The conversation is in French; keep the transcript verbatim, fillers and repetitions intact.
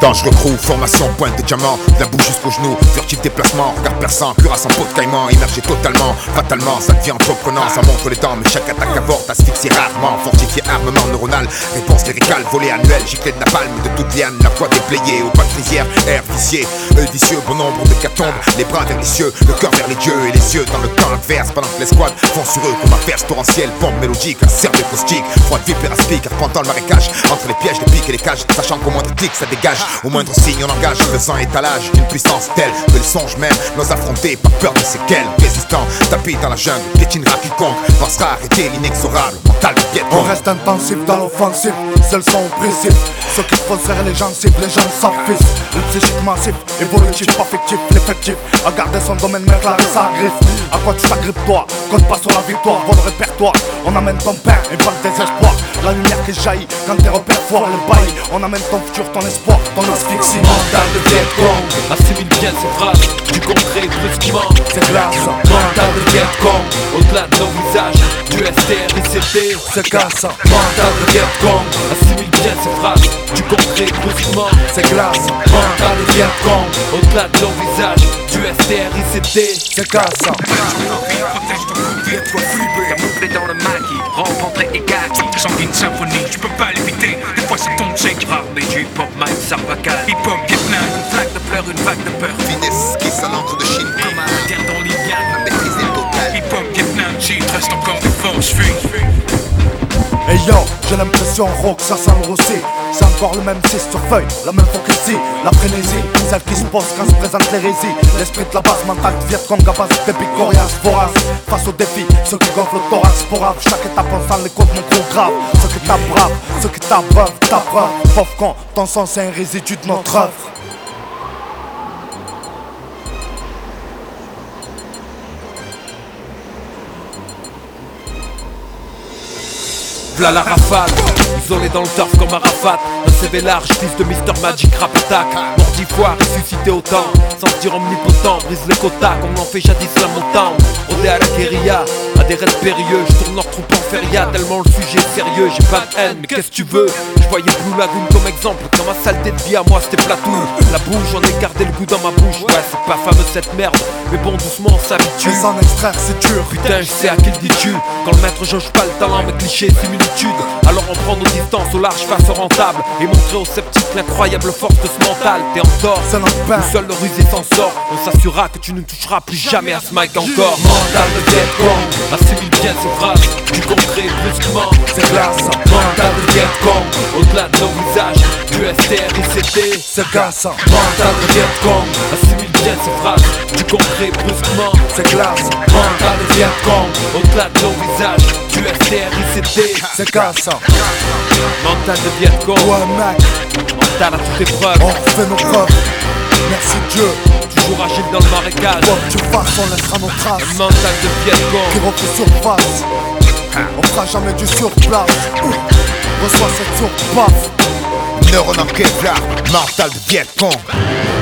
Dangereux crew, formation, pointe de diamant, de la bouche jusqu'au genou, furtif déplacement, regard perçant, cuirasse en peau de caïman, immergé totalement, fatalement, ça devient entreprenant, ça montre les dents, mais chaque attaque avorte, asphyxié rarement, fortifié armement neuronal, réponse lyricale, volée annuelle, giclée de napalm, de toute liane, la voix déblayée, au pas de rizière, air vicié, œil vicieux, bon nombre de catombes, les bras vers les cieux, le cœur vers les dieux et les yeux dans le camp adverse, pendant que l'escouade font sur eux comme averse torrentielle, bombe mélodique, un cerveau caustique, froide vipère aspic, arpentant le marécage, entre les pièges, les pics et les cages, sachant qu'au moindre clic ça dégage, au moindre signe on engage, faisant étalage d'une puissance telle que les songes même n'osent affronter, pas peur de séquelles, résistant, tapis dans la jungle, piétinera quiconque, pensera arrêter l'inexorable, mental de piète. On reste intensif dans l'offensive, seuls sont au principe, ceux qui font serrer les gencives, les gens s'enfissent, le psychique massif, évolutif, pas fictif, l'effectif, à garder son domaine, mettre la sa griffe, à quoi tu t'agrippes toi, compte pas sur la victoire, bon répertoire, on amène ton pain et pas le désespoir, la lumière qui jaillit, quand tes repères foirent le bail, on amène ton futur, ton espoir, ton asphyxie. Mental de Vietcong, assimile bien ces phrases, du concret brusquement, c'est glace. Mental de Vietcong, au-delà de nos visages, du S T R I C T, c'est casse. Mental de Vietcong, assimile bien ces phrases, du concret brusquement, c'est glace. Mental de Vietcong, au-delà de nos visages, du S T R I C T, c'est casse. Camouflé dans le maquis, rencontré et kaki. Sanguine symphonie, tu peux pas l'éviter. Des fois ça tombe sec, rare, mais du hip-hop, Mike Sarvacal. Hip-hop, Vietnam, une flaque de fleurs, une vague de peur. Finesse qui à l'encre de Chine, Comme à la guerre dans l'Iliade. maîtriser le total. Hip-hop, Vietnam, shit, reste encore des forces, fuis. Hey yo, j'ai l'impression rock, ça sent le rossi. C'est encore le même six sur feuille, la même fois qu'ici. La frénésie, celle qui se pose quand se présente l'hérésie. L'esprit de la base mentale de Vietcong à base d'épiques coriaces, voraces. Face aux défis, ceux qui gonflent le thorax pour rave. Chaque étape on sent les côtes mon gros grave. Ceux qui tapent brave, ceux qui t'abreuvent, t'abreuvent. Pauvre con, ton sang c'est un résidu de notre œuvre. V'là la rafale, isolé dans le turf comme Arafat. Un C V large, fils de Mister Magic Rap Attack. Mordi fois, ressuscité au temps, sans se dire omnipotent. Brise les quotas comme l'on fait jadis la montagne. Odé à la guérilla, à des raids périlleux. Je tourne leur troupe en feria, tellement le sujet est sérieux. J'ai pas de haine, mais qu'est-ce que tu veux? Je voyais Blue Lagoon comme exemple, quand ma saleté de vie à moi c'était Platou. La bouche, j'en ai gardé le goût dans ma bouche. Ouais, c'est pas fameux cette merde, mais bon doucement on s'habitue. Mais sans extraire c'est dur. Putain, je sais à qui le dis-tu. Quand le maître jauge pas le talent, mais cliché, similitude. Alors on prend nos distances au large face au rentable et montrer aux sceptiques l'incroyable force de ce mental. T'es en tort, c'est notre pain. Tout seul le rusé s'en sort. On s'assurera que tu ne toucheras plus jamais à ce mic encore. Mental de Vietcong, assimile bien ces phrases, du concret brusquement, c'est glace. Mental de Vietcong, au-delà de nos visages, du S T R I C T, c'est glace. Mental de Vietcong, assimile bien ces phrases, du concret brusquement, c'est glace. Mental de Vietcong, au-delà de nos visages, du S T R I C T, c'est glace. Mental de Vietcong, ouais mec, mental à toute épreuve. on refait nos preuves. Merci Dieu. Toujours agile dans le marécage. Quoi que tu fasses, on laissera nos traces. Un mental de Vietcong qui refait surface. On fera jamais du surplace. Reçois cette surpaf. Neuron en Kevlar, mental de Vietcong.